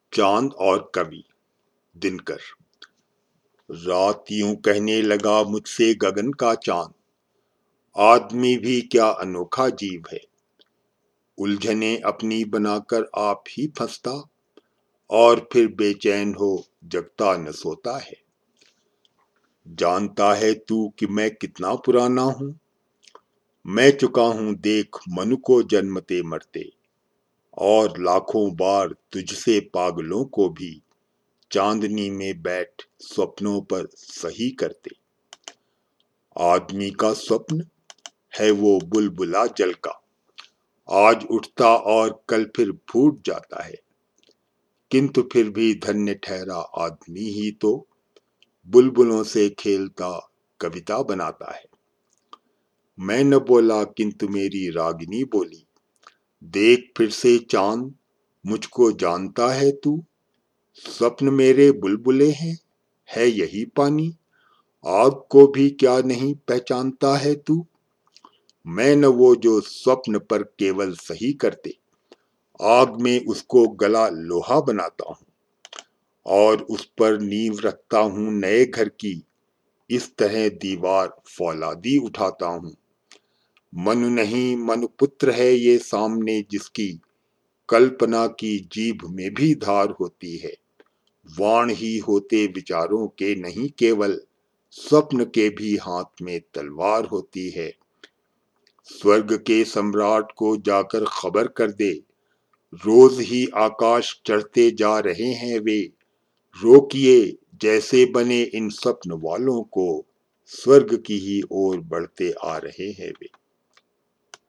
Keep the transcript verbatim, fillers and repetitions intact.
चांद और कवि। दिनकर। रात यूं कहने लगा मुझसे गगन का चांद, आदमी भी क्या अनोखा जीव है। उलझने अपनी बनाकर आप ही फंसता, और फिर बेचैन हो जगता न सोता है। जानता है तू कि मैं कितना पुराना हूं, मैं चुका हूं देख मनु को जन्मते मरते, और लाखों बार तुझसे पागलों को भी चांदनी में बैठ स्वप्नों पर सही करते। आदमी का स्वप्न है वो बुलबुला जल का, आज उठता और कल फिर फूट जाता है। किंतु फिर भी धन्य ठहरा आदमी ही तो, बुलबुलों से खेलता कविता बनाता है। मैं न बोला किंतु मेरी रागिनी बोली, देख फिर से चांद मुझको जानता है तू। स्वप्न मेरे बुलबुले हैं, है यही पानी, आग को भी क्या नहीं पहचानता है तू। मैं न वो जो स्वप्न पर केवल सही करते, आग में उसको गला लोहा बनाता हूं, और उस पर नींव रखता हूं नए घर की, इस तरह दीवार फौलादी उठाता हूं। मनु नहीं मनुपुत्र है ये सामने जिसकी, कल्पना की जीभ में भी धार होती है। वाण ही होते विचारों के नहीं केवल, स्वप्न के भी हाथ में तलवार होती है। स्वर्ग के सम्राट को जाकर खबर कर दे, रोज ही आकाश चढ़ते जा रहे हैं वे। रोकिए जैसे बने इन स्वप्न वालों को, स्वर्ग की ही ओर बढ़ते आ रहे हैं वे।